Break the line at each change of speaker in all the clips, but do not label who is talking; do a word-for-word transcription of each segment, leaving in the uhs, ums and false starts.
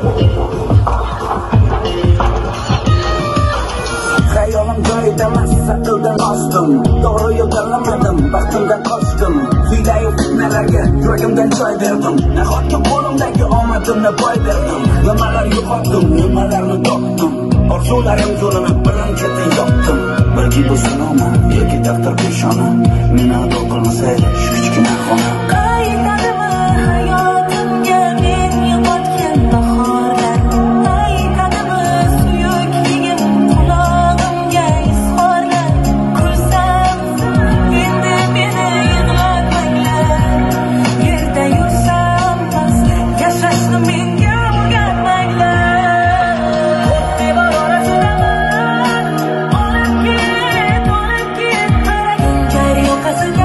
Hayolim joyida emas, saqildan osdim. To'g'ri yo'l tanlamadim, baxtimdan qochdim. Suylayu fitnalarga yuragimdan joy berdim. Nahotki qo'limdagi omadimni boy berdim. Nimalar yo'qotdim, nimalarni topdim. Orzularim yo'lini birin-ketin yopdim. Balki bu sinoma yoki taqdir peshona. Meni ado qilmasaydi shu kichkina xona.
Qaytadimi hayotimga men yo'qotgan bahorlar? Qaytadimi suyuk yigim qulog'imga izhorlar? Kulsam endi meni yig'latmanglar. Yerda yursam past yashashni menga o'rgatmanglar. Devor orasidaman, olib ket, olib ket, jar yoqasiga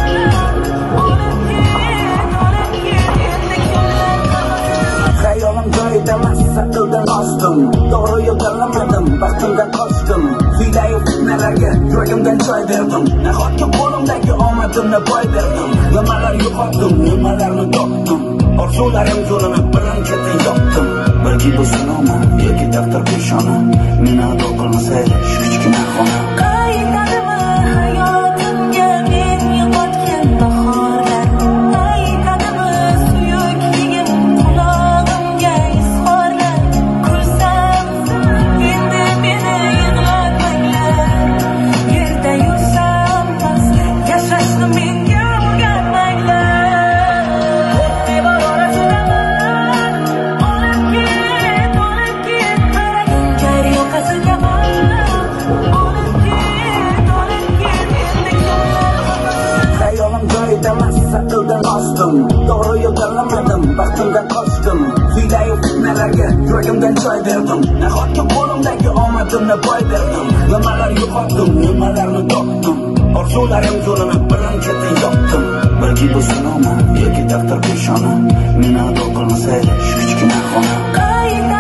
Hayolim joyida emas, saqildan osdim. To'g'ri yo'l tanlamadim, baxtimdan qochdim. Suylayu fitnalarga yuragimdan joy berdim. Nahotki qo'limdagi omadimni boy berdim. Nimalar yo'qotdim, nimalarni topdim. Orzularim yo'lini birin-ketin yopdim. Balki bu sinoma yoki taqdir peshona. Meni ado qilmasaydi shu kichkina xona.
Qaytadimi hayotimga men yo'qotgan bahorlar? Qaytadimi suyuk yigim qulog'imga izhorlar? Kulsam endi meni yig'latmanglar. Yerda yursam past yashashni menga o'rgatmanglar. Devor orasidaman, olib ket, olib ket, jar yoqasiga olib ket, olib ket, endi
Hayolim joyida emas, saqildan osdim. To'g'ri yo'l tanlamadim, baxtimdan qochdim. Suylayu fitnalarga yuragimdan joy berdim. Nahotki qo'limdagi omadimni boy berdim. Nimalar yo'qotdim, nimalarni topdim. Orzularim yo'lini birin-ketin yopdim. Balki bu sinoma yoki taqdir peshona. Meni ado qilmasaydi shu kichkina xona.